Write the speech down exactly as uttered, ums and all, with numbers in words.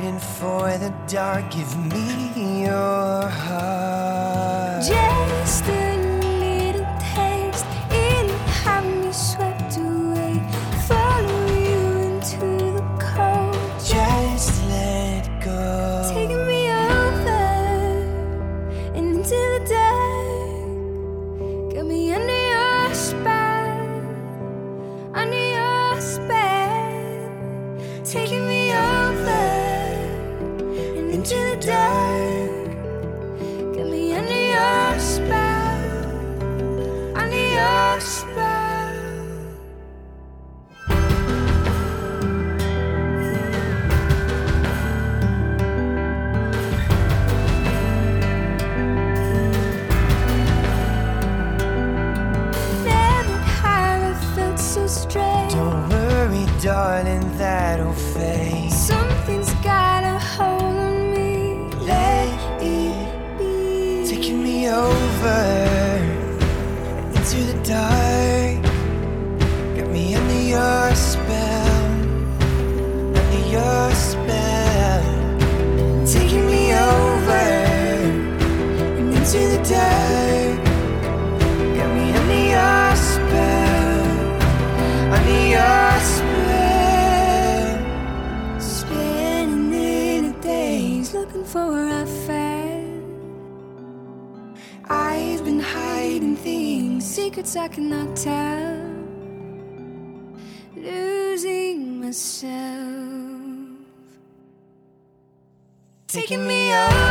waiting for the dark. Give me your heart. Just a little taste, it'll have me swept away. Follow you into the cold. Just let go. Taking me over and into the dark. Got me under your spell, under your spell. Taking me over and into the dark. Got me under your spell, under your spell. Don't worry, darling, that'll fade. Something's got a hold on me. Let it be. Taking me over into the dark. Got me under your spell, under your spell. Taking me over and into the dark. Got me under your spell, under your spell. Spending the days looking for where I fell. I've been hiding things, secrets I cannot tell. Losing myself. Taking me over